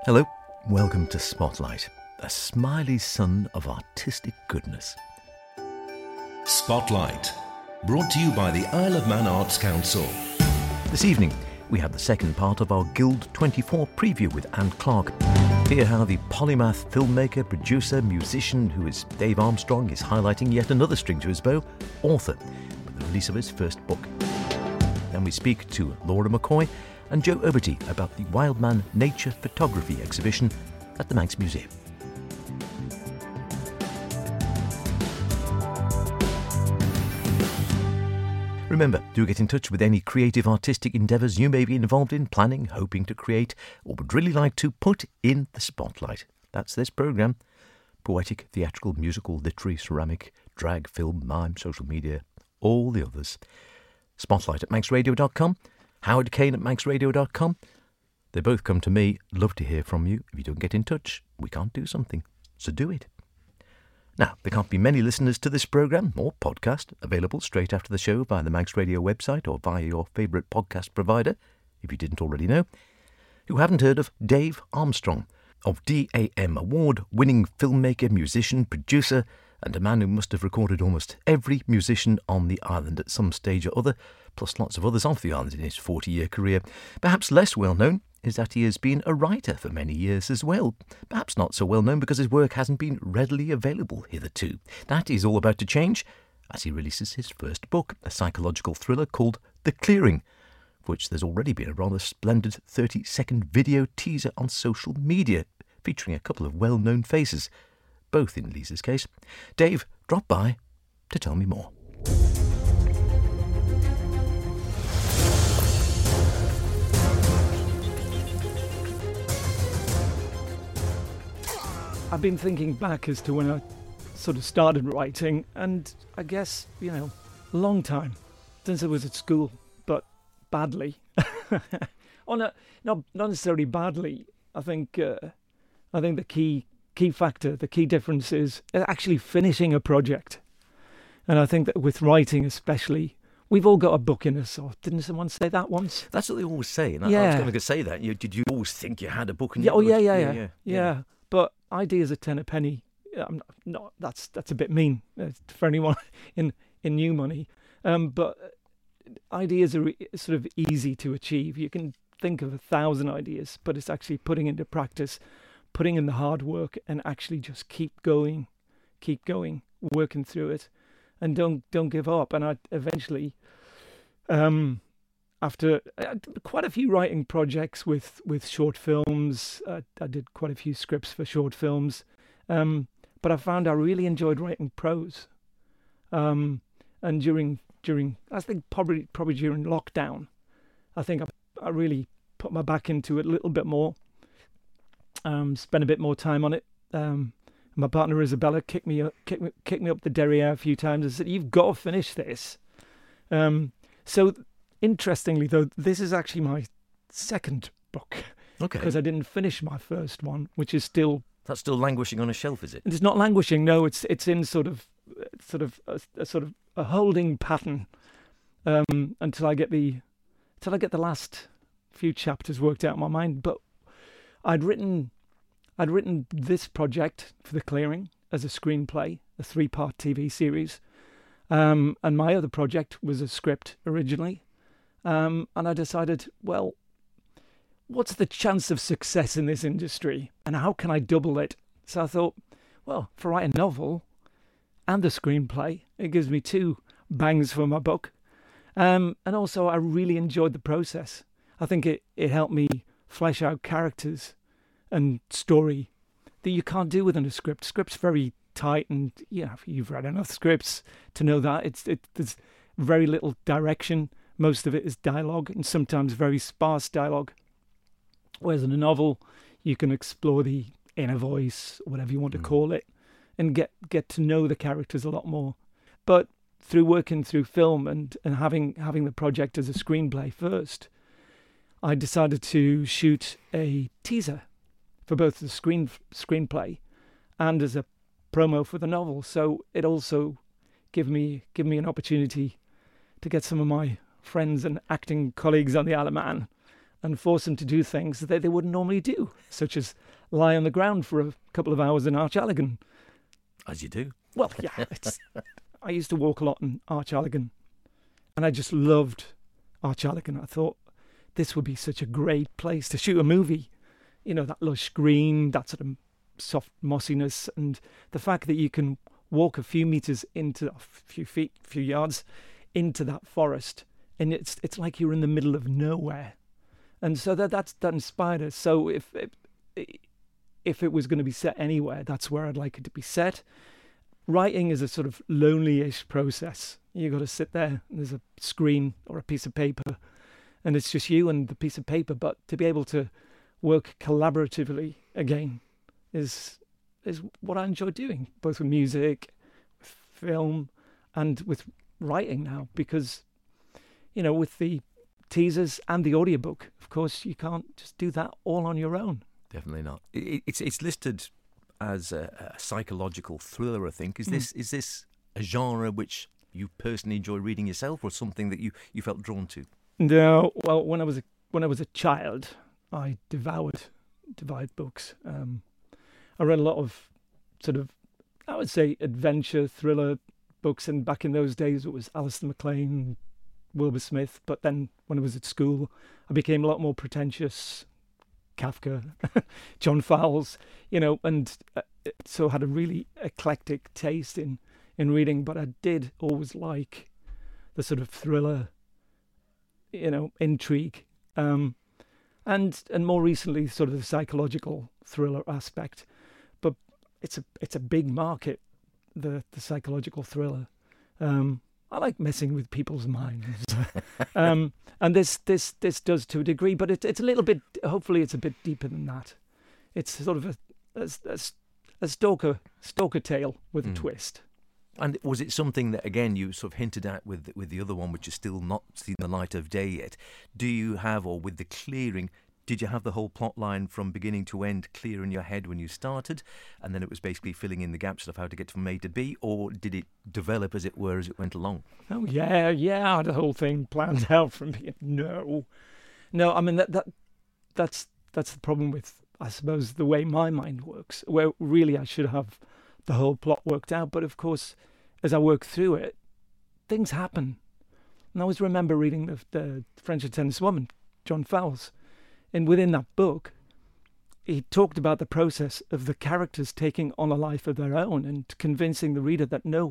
Hello, welcome to Spotlight, a smiley sun of artistic goodness. Spotlight, brought to you by the Isle of Man Arts Council. This evening, we have the second part of our Guild 24 preview with Anne Clark. Hear how the polymath filmmaker, producer, musician who is Dave Armstrong is highlighting yet another string to his bow, author, with the release of his first book. Then we speak to Laura McCoy and Joe Oberty about the Wildman Nature Photography exhibition at the Manx Museum. Remember, do get in touch with any creative artistic endeavours you may be involved in, planning, hoping to create, or would really like to put in the spotlight. That's this programme. Poetic, theatrical, musical, literary, ceramic, drag, film, mime, social media, all the others. Spotlight at manxradio.com, Howard Kane at manxradio.com. They both come to me. Love to hear from you. If you don't get in touch, we can't do something. So do it. Now, there can't be many listeners to this programme or podcast available straight after the show via the Manx Radio website or via your favourite podcast provider, if you didn't already know, who haven't heard of Dave Armstrong, of DAM award-winning filmmaker, musician, producer, and a man who must have recorded almost every musician on the island at some stage or other, plus lots of others off the island in his 40-year career. Perhaps less well known is that he has been a writer for many years as well. Perhaps not so well known because his work hasn't been readily available hitherto. That is all about to change as he releases his first book, a psychological thriller called The Clearing, for which there's already been a rather splendid 30-second video teaser on social media featuring a couple of well-known faces, both in Lisa's case. Dave dropped by to tell me more. I've been thinking back as to when I sort of started writing, and I guess, a long time since I was at school, but badly. Not necessarily badly. I think the key factor, the key difference is actually finishing a project. And I think that with writing especially, we've all got a book in us. Or didn't someone say that once? That's what they always say. And yeah. I was going to say that. Did you always think you had a book in you? Yeah. But ideas are 10 a penny. That's a bit mean for anyone in new money. But ideas are sort of easy to achieve. You can think of 1,000 ideas, but it's actually putting into practice, putting in the hard work, and actually just keep going, working through it, and don't give up. And I eventually, after quite a few writing projects with short films, I did quite a few scripts for short films, but I found I really enjoyed writing prose. And during I think probably during lockdown, I think I really put my back into it a little bit more. Spent a bit more time on it. My partner Isabella kicked me up the derriere a few times and said, "You've got to finish this." So interestingly, though, this is actually my second book. Okay. Because I didn't finish my first one, which is still... That's still languishing on a shelf, is it? It's not languishing. No, it's in sort of a holding pattern until I get the last few chapters worked out in my mind. But I'd written this project for The Clearing as a screenplay, a 3-part TV series, and my other project was a script originally. And I decided, well, what's the chance of success in this industry and how can I double it? So I thought, well, if I write a novel and the screenplay, it gives me 2 bangs for my book. And also I really enjoyed the process. I think it helped me flesh out characters and story that you can't do within a script. Script's very tight, and you've read enough scripts to know that there's very little direction. Most of it is dialogue, and sometimes very sparse dialogue. Whereas in a novel, you can explore the inner voice, whatever you want to call it, and get to know the characters a lot more. But through working through film and having the project as a screenplay first, I decided to shoot a teaser for both the screenplay and as a promo for the novel. So it also gave me an opportunity to get some of my friends and acting colleagues on the Isle of Man and force them to do things that they wouldn't normally do, such as lie on the ground for a couple of hours in Arch Alligan. As you do. Well, yeah, I used to walk a lot in Arch Alligan, and I just loved Arch Alligan. I thought this would be such a great place to shoot a movie. You know, that lush green, that sort of soft mossiness, and the fact that you can walk a few meters into a few yards into that forest, and it's like you're in the middle of nowhere. And so that inspired us. So if it was going to be set anywhere, that's where I'd like it to be set. Writing is a sort of lonely-ish process. You got to sit there, and there's a screen or a piece of paper, and it's just you and the piece of paper. But to be able to work collaboratively again is what I enjoy doing, both with music, with film, and with writing now. Because, you know, with the teasers and the audiobook, of course, you can't just do that all on your own. Definitely not. It's listed as a psychological thriller, I think. Is this a genre which you personally enjoy reading yourself, or something that you felt drawn to? No, well, when I was a child, I devoured books. I read a lot of sort of, I would say, adventure thriller books, and back in those days it was Alistair MacLean, Wilbur Smith. But then when I was at school, I became a lot more pretentious. Kafka, John Fowles, you know, and so had a really eclectic taste in reading. But I did always like the sort of thriller, you know, intrigue, and more recently, sort of the psychological thriller aspect. But it's a big market, the psychological thriller. I like messing with people's minds, and this does to a degree, but it's a little bit. Hopefully, it's a bit deeper than that. It's sort of a stalker tale with a twist. And was it something that, again, you sort of hinted at with the other one, which is still not seen the light of day yet? Do you have, or with the clearing, did you have the whole plot line from beginning to end clear in your head when you started, and then it was basically filling in the gaps of how to get from A to B, or did it develop, as it were, as it went along? Oh yeah, I had the whole thing planned out from beginning. No. I mean that's the problem with, I suppose, the way my mind works. Where really I should have the whole plot worked out, but of course, as I work through it, things happen. And I always remember reading the French and Tennis Woman, John Fowles. And within that book, he talked about the process of the characters taking on a life of their own and convincing the reader that no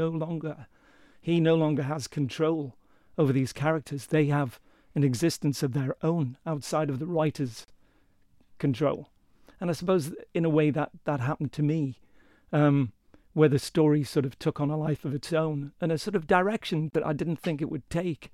longer has control over these characters. They have an existence of their own outside of the writer's control. And I suppose in a way that happened to me, where the story sort of took on a life of its own and a sort of direction that I didn't think it would take.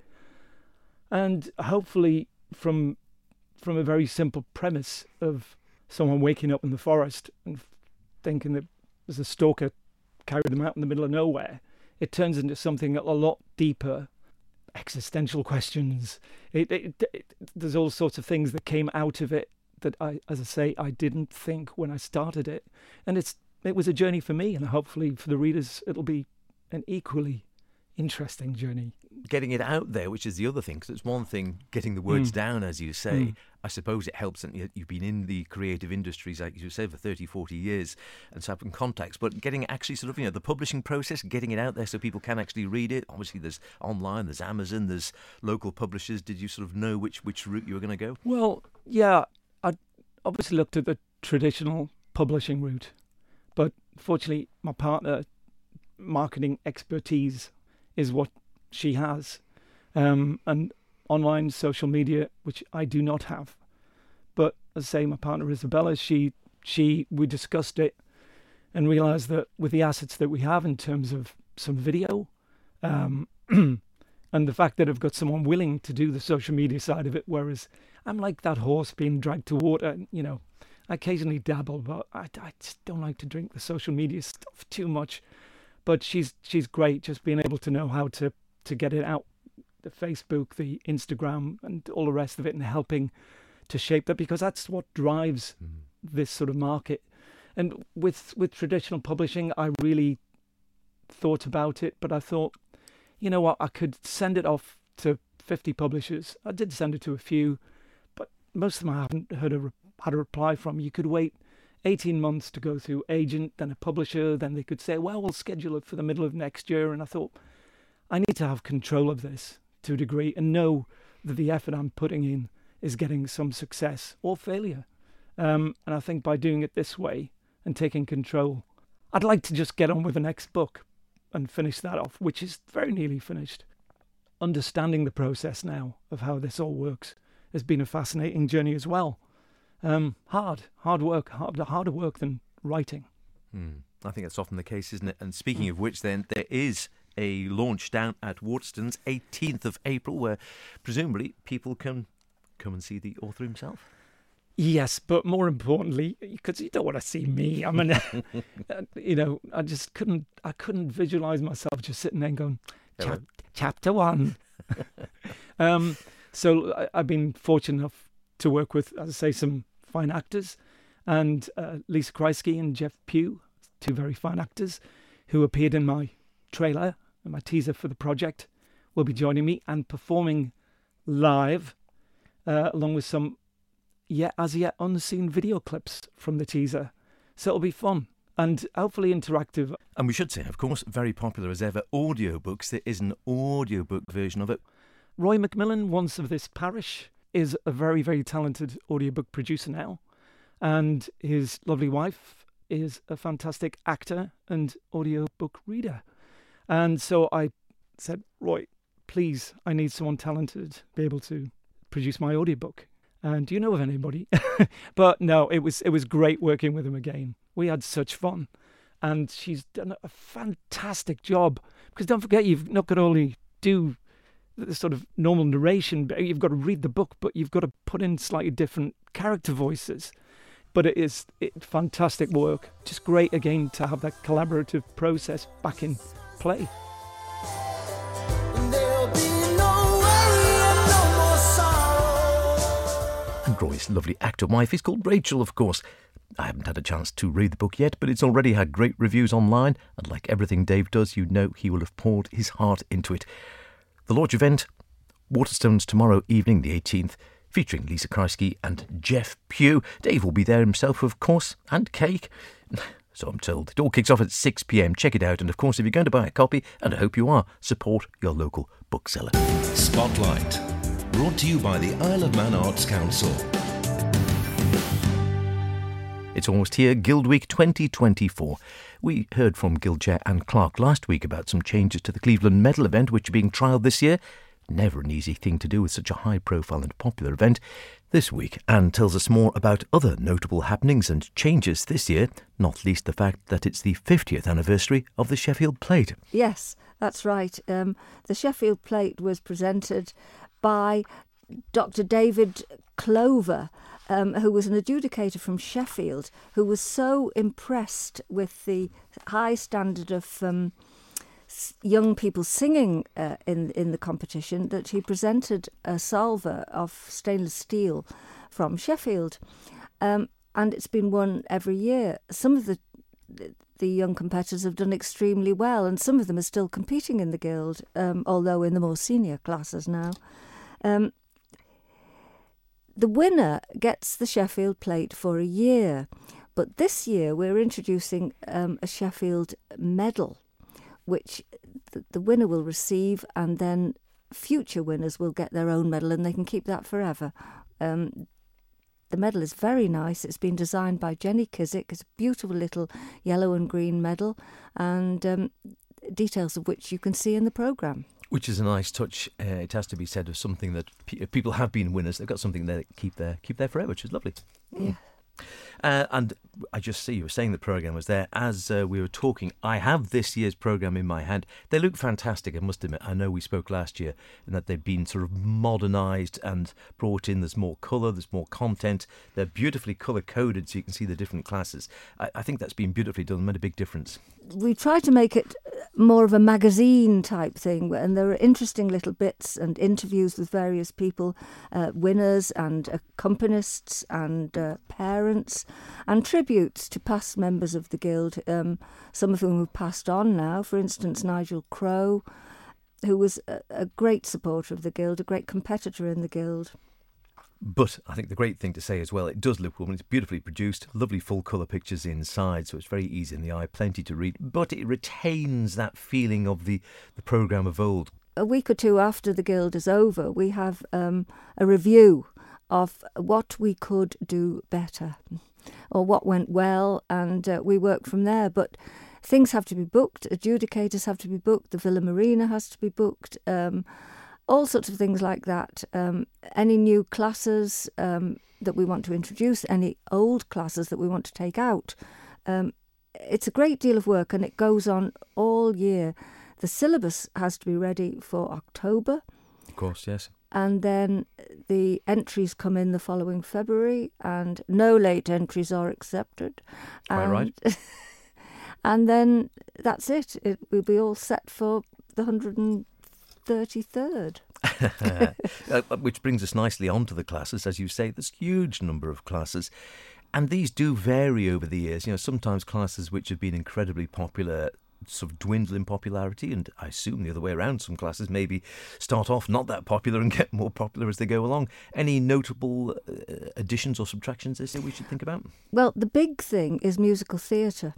And hopefully from a very simple premise of someone waking up in the forest and thinking that there's a stalker carried them out in the middle of nowhere, it turns into something a lot deeper, existential questions. There's all sorts of things that came out of it that I didn't think when I started it. And it was a journey for me, and hopefully for the readers it'll be an equally interesting journey. Getting it out there, which is the other thing, because it's one thing getting the words down, as you say. I suppose it helps that you've been in the creative industries, like you say, for 30, 40 years, and so having contacts, but getting actually sort of, you know, the publishing process, getting it out there so people can actually read it. Obviously there's online, there's Amazon, there's local publishers. Did you sort of know which route you were going to go? Well, yeah, I obviously looked at the traditional publishing route, but fortunately my partner, marketing expertise is what she has, and online social media, which I do not have. But as I say, my partner Isabella, we discussed it and realised that with the assets that we have in terms of some video, and the fact that I've got someone willing to do the social media side of it, whereas I'm like that horse being dragged to water. You know, I occasionally dabble, but I just don't like to drink the social media stuff too much. But she's great, just being able to know how to get it out, the Facebook, the Instagram, and all the rest of it, and helping to shape that, because that's what drives this sort of market. And with traditional publishing, I really thought about it, but I thought, you know what, I could send it off to 50 publishers. I did send it to a few, but most of them I haven't had a reply from. You could wait 18 months to go through agent, then a publisher, then they could say, well, we'll schedule it for the middle of next year. And I thought, I need to have control of this to a degree and know that the effort I'm putting in is getting some success or failure. And I think by doing it this way and taking control, I'd like to just get on with the next book and finish that off, which is very nearly finished. Understanding the process now of how this all works has been a fascinating journey as well. Hard work, harder work than writing. I think that's often the case, isn't it? And speaking of which, then, there is a launch down at Waterstones, 18th of April, where presumably people can come and see the author himself. Yes, but more importantly, because you don't want to see me. I mean, I just couldn't visualize myself just sitting there and going, chapter 1. So I've been fortunate enough to work with, as I say, some fine actors, and Lisa Kreisky and Jeff Pugh, two very fine actors who appeared in my trailer and my teaser for the project, will be joining me and performing live, along with some as yet unseen video clips from the teaser. So it'll be fun and hopefully interactive. And we should say, of course, very popular as ever, audiobooks. There is an audiobook version of it. Roy McMillan, once of this parish, is a very, very talented audiobook producer now. And his lovely wife is a fantastic actor and audiobook reader. And so I said, Roy, please, I need someone talented to be able to produce my audiobook. And do you know of anybody? But no, it was great working with him again. We had such fun. And she's done a fantastic job. Because don't forget, you've not got to only do the sort of normal narration, but you've got to read the book, but you've got to put in slightly different character voices. But it's fantastic work. Just great again to have that collaborative process back in play. And Roy's lovely actor wife is called Rachel, of course. I haven't had a chance to read the book yet, but it's already had great reviews online, and like everything Dave does, you know he will have poured his heart into it. The launch event, Waterstones tomorrow evening, the 18th, featuring Lisa Kreisky and Jeff Pugh. Dave will be there himself, of course, and cake. So I'm told. It all kicks off at 6 p.m. Check it out. And of course, if you're going to buy a copy, and I hope you are, support your local bookseller. Spotlight. Brought to you by the Isle of Man Arts Council. It's almost here, Guild Week 2024. We heard from Guild Chair Anne Clark last week about some changes to the Cleveland Medal event, which are being trialled this year. Never an easy thing to do with such a high-profile and popular event. This week, Anne tells us more about other notable happenings and changes this year, not least the fact that it's the 50th anniversary of the Sheffield Plate. Yes, that's right. The Sheffield Plate was presented by Dr. David Clover, who was an adjudicator from Sheffield, who was so impressed with the high standard of young people singing in the competition that he presented a salver of stainless steel from Sheffield. And it's been won every year. Some of the young competitors have done extremely well, and some of them are still competing in the Guild, although in the more senior classes now. The winner gets the Sheffield Plate for a year, but this year we're introducing a Sheffield Medal, which the winner will receive, and then future winners will get their own medal and they can keep that forever. The medal is very nice. It's been designed by Jenny Kizik. It's a beautiful little yellow and green medal, and details of which you can see in the programme. Which is a nice touch. It has to be said of something that people have been winners. They've got something there keep there forever, which is lovely. Yeah. And I just see you were saying the programme was there. As we were talking, I have this year's programme in my hand. They look fantastic, I must admit. I know we spoke last year and that they've been sort of modernised and brought in. There's more colour, there's more content. They're beautifully colour-coded so you can see the different classes. I think that's been beautifully done, made a big difference. We tried to make it more of a magazine type thing, and there are interesting little bits and interviews with various people, winners and accompanists and parents, and tributes to past members of the Guild, some of whom have passed on now. For instance, Nigel Crowe, who was a great supporter of the Guild, a great competitor in the Guild. But I think the great thing to say as well, it does look well. It's beautifully produced, lovely full colour pictures inside, so it's very easy in the eye, plenty to read. But it retains that feeling of the programme of old. A week or two after the Guild is over, we have a review of what we could do better or what went well, and we work from there. But things have to be booked, adjudicators have to be booked, the Villa Marina has to be booked, all sorts of things like that. Any new classes that we want to introduce, any old classes that we want to take out. It's a great deal of work, and it goes on all year. The syllabus has to be ready for October. Of course, yes. And then the entries come in the following February, and no late entries are accepted. Quite right. And then that's it. It will be all set for the 133rd. Which brings us nicely onto the classes. As you say, there's a huge number of classes. And these do vary over the years. You know, sometimes classes which have been incredibly popular sort of dwindle in popularity, and I assume the other way around. Some classes maybe start off not that popular and get more popular as they go along. Any notable additions or subtractions this year we should think about? Well, the big thing is musical theatre.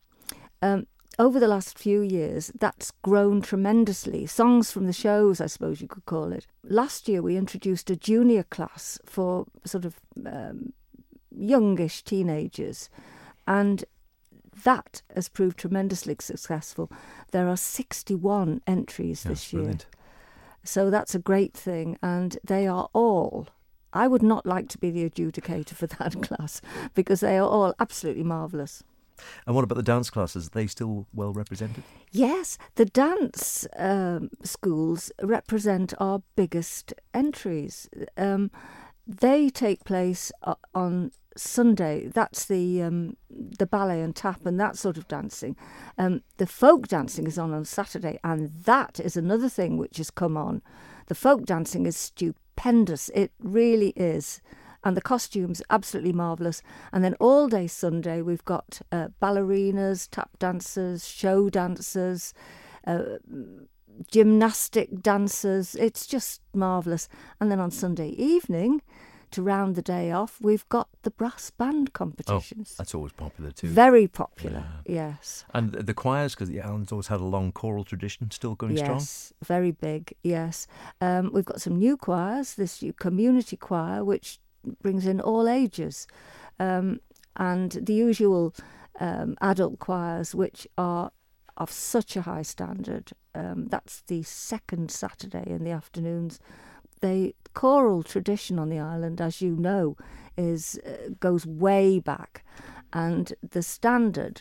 Over the last few years, that's grown tremendously. Songs from the shows, I suppose you could call it. Last year, we introduced a junior class for sort of youngish teenagers, and that has proved tremendously successful. There are 61 entries this year. Brilliant. So that's a great thing, and they are all... I would not like to be the adjudicator for that class, because they are all absolutely marvellous. And what about the dance classes? Are they still well represented? Yes, the dance schools represent our biggest entries. They take place on Sunday. That's the ballet and tap and that sort of dancing. The folk dancing is on Saturday, and that is another thing which has come on. The folk dancing is stupendous. It really is. And the costumes, absolutely marvellous. And then all day Sunday, we've got ballerinas, tap dancers, show dancers, gymnastic dancers. It's just marvellous. And then on Sunday evening, to round the day off, we've got the brass band competitions. Oh, that's always popular too. Very popular, yes. And the choirs, because the Allens always had a long choral tradition, still going strong? Yes, very big, yes. We've got some new choirs, this community choir, which brings in all ages, and the usual adult choirs, which are of such a high standard. That's the second Saturday in the afternoons. The choral tradition on the island, as you know, goes way back, and the standard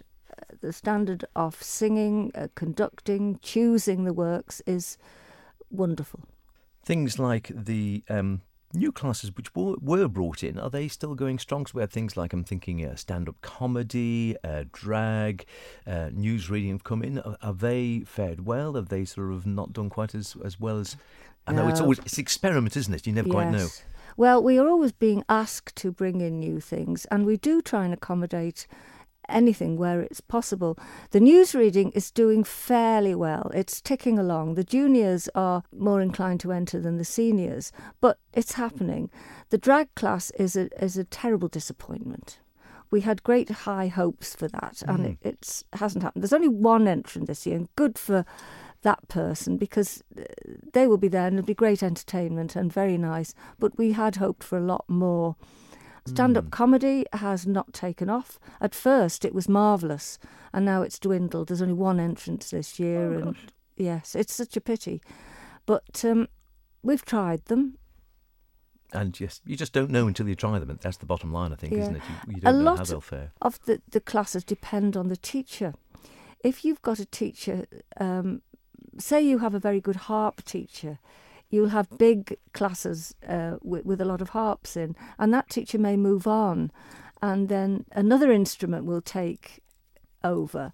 of singing, conducting, choosing the works is wonderful. Things like the new classes which were brought in, are they still going strong? So we had things like, I'm thinking, stand-up comedy, drag, news reading have come in. Have they fared well? Have they sort of not done quite as well as... I know it's experiment, isn't it? You never quite know. Well, we are always being asked to bring in new things, and we do try and accommodate anything where it's possible. The news reading is doing fairly well. It's ticking along. The juniors are more inclined to enter than the seniors, but it's happening. The drag class is a terrible disappointment. We had great high hopes for that, and it hasn't happened. There's only one entrant this year, and good for that person, because they will be there and it'll be great entertainment and very nice, but we had hoped for a lot more. Stand-up comedy has not taken off. At first it was marvellous, and now it's dwindled. There's only one entrance this year, and yes, it's such a pity. But we've tried them. And yes, you just don't know until you try them. That's the bottom line, I think, isn't it? You don't know how they'll fare. A lot of the classes depend on the teacher. If you've got a teacher, say you have a very good harp teacher, you'll have big classes with a lot of harps in, and that teacher may move on, and then another instrument will take over.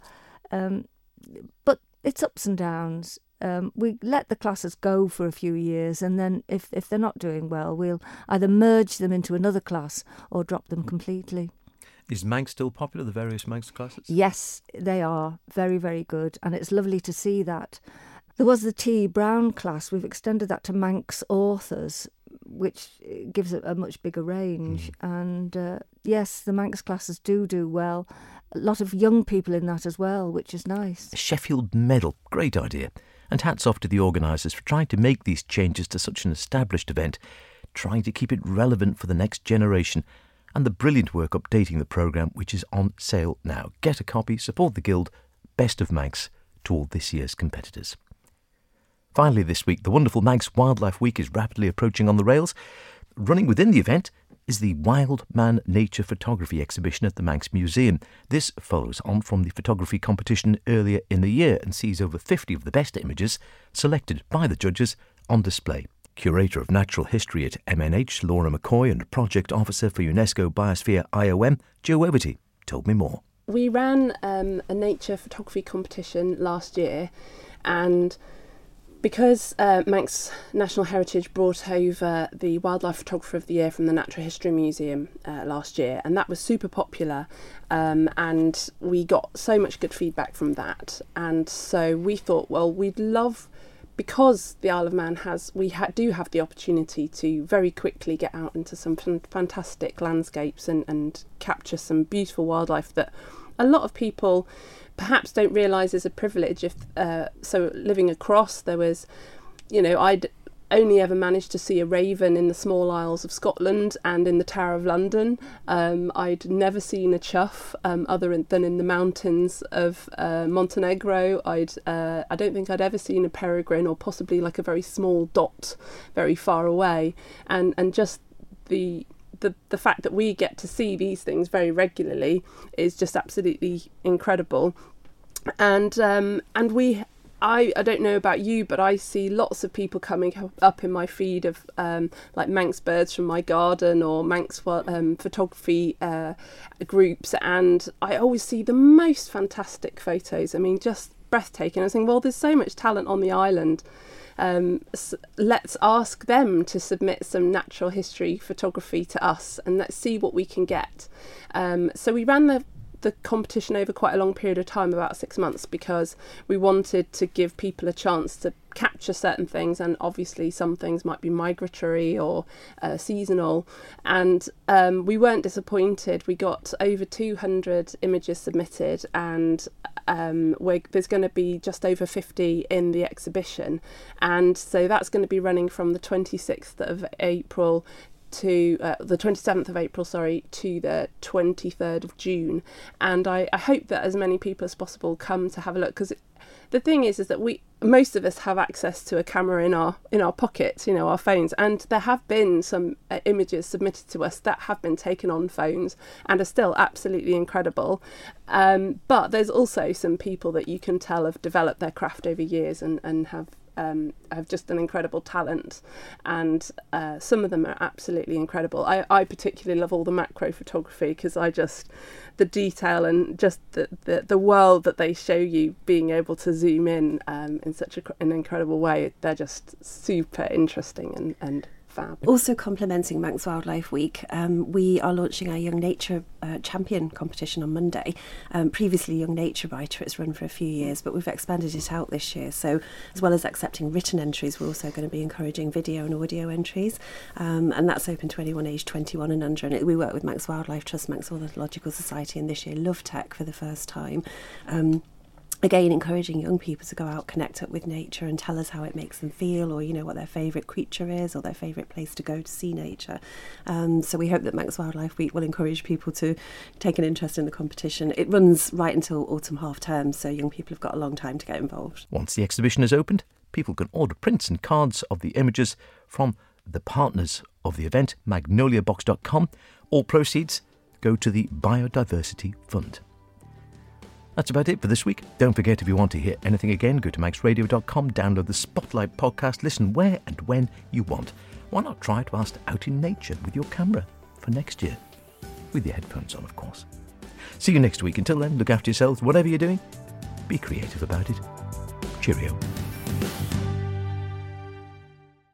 But it's ups and downs. We let the classes go for a few years, and then if they're not doing well, we'll either merge them into another class or drop them completely. Is Manx still popular, the various Manx classes? Yes, they are very, very good, and it's lovely to see that. There was the T. Brown class. We've extended that to Manx authors, which gives a much bigger range. And yes, the Manx classes do well. A lot of young people in that as well, which is nice. A Sheffield medal, great idea. And hats off to the organisers for trying to make these changes to such an established event, trying to keep it relevant for the next generation, and the brilliant work updating the programme, which is on sale now. Get a copy, support the Guild. Best of Manx to all this year's competitors. Finally this week, the wonderful Manx Wildlife Week is rapidly approaching on the rails. Running within the event is the Wild Man Nature Photography exhibition at the Manx Museum. This follows on from the photography competition earlier in the year and sees over 50 of the best images selected by the judges on display. Curator of Natural History at MNH, Laura McCoy, and Project Officer for UNESCO Biosphere IOM, Joe Overty, told me more. We ran a nature photography competition last year, and because Manx National Heritage brought over the Wildlife Photographer of the Year from the Natural History Museum last year, and that was super popular, and we got so much good feedback from that. And so we thought, well, we'd love, because the Isle of Man do have the opportunity to very quickly get out into some fantastic landscapes and capture some beautiful wildlife that a lot of people perhaps don't realise is a privilege. So living across, there was, I'd only ever managed to see a raven in the small isles of Scotland and in the Tower of London. I'd never seen a chough other than in the mountains of Montenegro. I don't think I'd ever seen a peregrine, or possibly like a very small dot very far away. And just the fact that we get to see these things very regularly is just absolutely incredible. And I don't know about you, but I see lots of people coming up in my feed of like Manx birds from my garden, or Manx photography groups, and I always see the most fantastic photos. I mean, just breathtaking. I was thinking, well, there's so much talent on the island. Let's ask them to submit some natural history photography to us, and let's see what we can get. So we ran the competition over quite a long period of time, about 6 months, because we wanted to give people a chance to capture certain things, and obviously some things might be migratory or seasonal, and we weren't disappointed. We got over 200 images submitted, and there's going to be just over 50 in the exhibition, and so that's going to be running from the 26th of April to the 27th of April, to the 23rd of June. And I hope that as many people as possible come to have a look, because the thing is that most of us have access to a camera in our pockets, our phones, and there have been some images submitted to us that have been taken on phones and are still absolutely incredible. But there's also some people that you can tell have developed their craft over years and have just an incredible talent, and some of them are absolutely incredible. I particularly love all the macro photography, because the detail and just the world that they show you, being able to zoom in such an incredible way, they're just super interesting and fab. Also complementing Manx Wildlife Week, we are launching our Young Nature Champion competition on Monday. Previously Young Nature Writer, it's run for a few years, but we've expanded it out this year. So as well as accepting written entries, we're also going to be encouraging video and audio entries, and that's open to anyone aged 21 and under. And we work with Manx Wildlife Trust, Manx Ornithological Society, and this year Love Tech for the first time. Again, encouraging young people to go out, connect up with nature and tell us how it makes them feel, or, what their favourite creature is, or their favourite place to go to see nature. So we hope that Manx Wildlife Week will encourage people to take an interest in the competition. It runs right until autumn half term, so young people have got a long time to get involved. Once the exhibition is opened, people can order prints and cards of the images from the partners of the event, magnoliabox.com. All proceeds go to the Biodiversity Fund. That's about it for this week. Don't forget, if you want to hear anything again, go to manxradio.com, download the Spotlight podcast, listen where and when you want. Why not try it whilst out in nature with your camera for next year? With your headphones on, of course. See you next week. Until then, look after yourselves. Whatever you're doing, be creative about it. Cheerio.